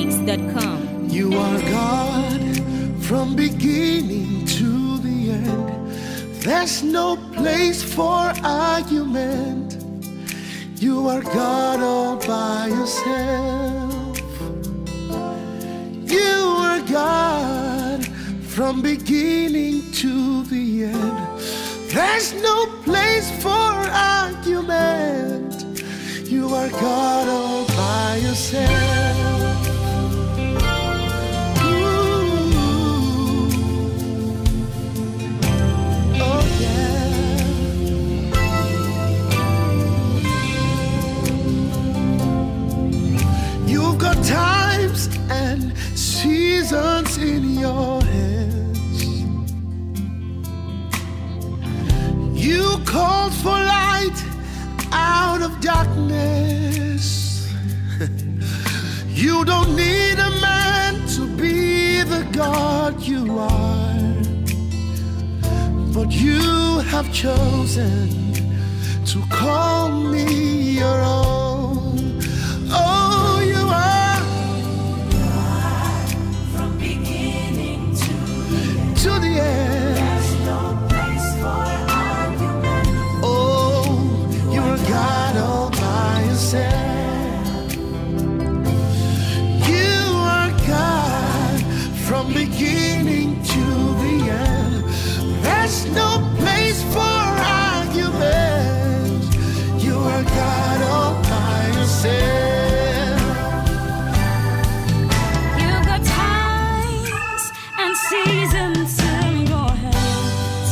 NinjaPhoenix.com. You are God from beginning to the end. There's no place for argument. You are God all by yourself. You are God from beginning to the end. There's no place for argument. You are God all by yourself. Ooh. Oh yeah. You've got times and seasons in your hands. You called for light out of darkness. You don't need a man to be the God you are, but you have chosen to call me your own. Oh, you are God from beginning to the end. There's no place for argument. Oh, you are God all by yourself. You are God from beginning to the end. There's no place for argument. You are God all by yourself. You got times and seasons in your hands.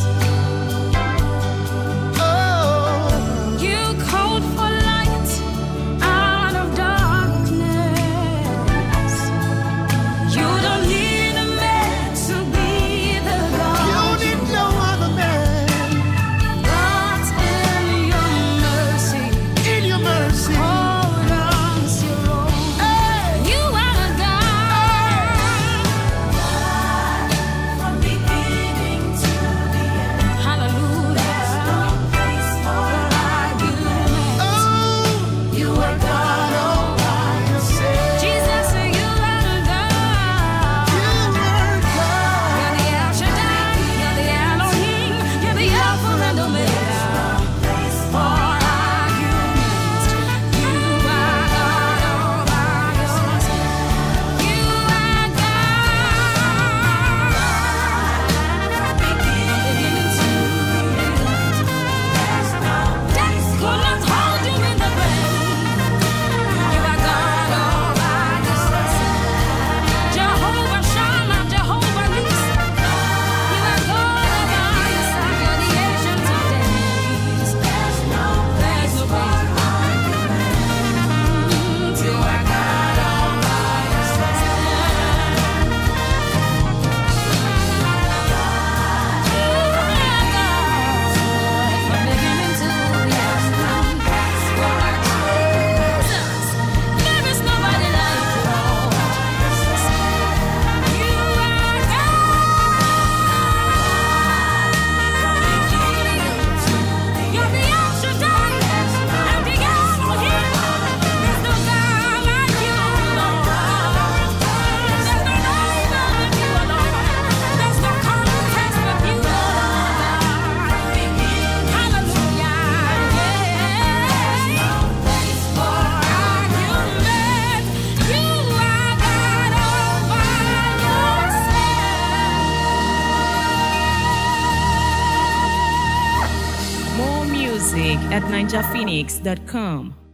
Oh, You called for light out of darkness. You don't need a man to be the you God. need no other man. But in your mercy, In your mercy, hold on to your own. hey, You are God from beginning to the end. Hallelujah. There's no place for argument. oh, you are God all by yourself. Jesus, you are God. You are God. You're the El Shaddai. You're the Elohim. You're the Alpha and Omega. For argument, you are God all by yourself. You are God. Beginning to the end. Death could not hold you in the grave. You are God all by yourself. Jehovah Shammah, Jehovah Nissi. You are God all by yourself. You're the Ancient of Days. There's no place for argument. You are God all by yourself. You are God from beginning to the end. For our Jesus, there is nobody like you. You are God. You're the El Shaddai and the Elohim. There's no God like you, Lord. There's no rival like you, Lord. There's no contest with you, Lord. Hallelujah. Yes. No place for argument. You are God all by yourself. More music at NinjaPhoenix.com.